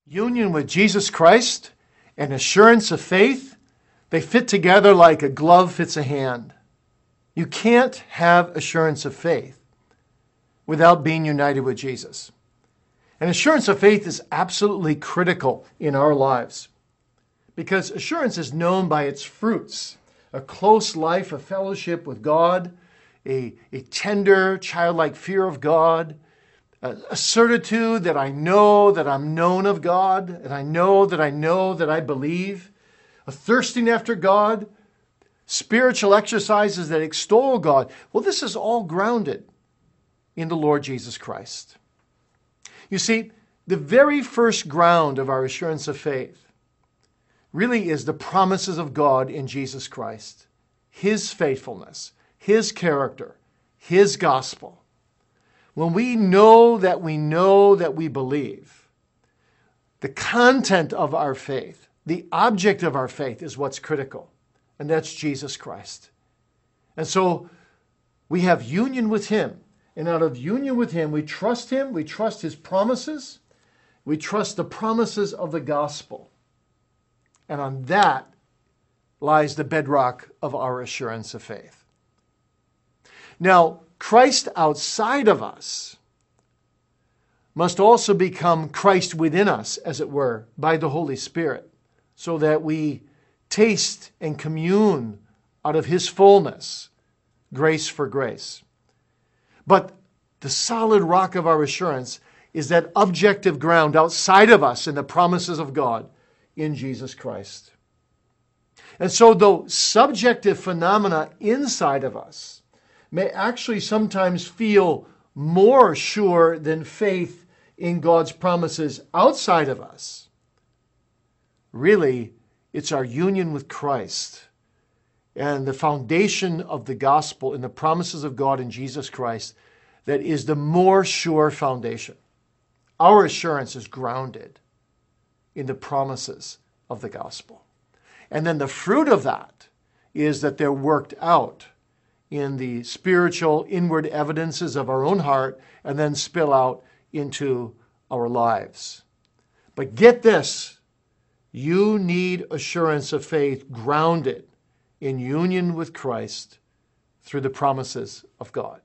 Union with Jesus Christ and assurance of faith, they fit together like a glove fits a hand. You can't have assurance of faith without being united with Jesus. And assurance of faith is absolutely critical in our lives because assurance is known by its fruits: a close life of fellowship with God, a tender, childlike fear of God, a certitude that I know that I'm known of God, and I know that I believe, a thirsting after God, spiritual exercises that extol God. Well, this is all grounded in the Lord Jesus Christ. You see, the very first ground of our assurance of faith really is the promises of God in Jesus Christ, His faithfulness, His character, His gospel. When we know that we believe, the content of our faith, the object of our faith is what's critical, and that's Jesus Christ. And so we have union with Him, and out of union with Him, we trust His promises, we trust the promises of the gospel. And on that lies the bedrock of our assurance of faith. Now, Christ outside of us must also become Christ within us, as it were, by the Holy Spirit, so that we taste and commune out of His fullness, grace for grace. But the solid rock of our assurance is that objective ground outside of us in the promises of God in Jesus Christ. And so though subjective phenomena inside of us may actually sometimes feel more sure than faith in God's promises outside of us, really, it's our union with Christ and the foundation of the gospel and the promises of God in Jesus Christ that is the more sure foundation. Our assurance is grounded in the promises of the gospel. And then the fruit of that is that they're worked out in the spiritual inward evidences of our own heart and then spill out into our lives. But get this, you need assurance of faith grounded in union with Christ through the promises of God.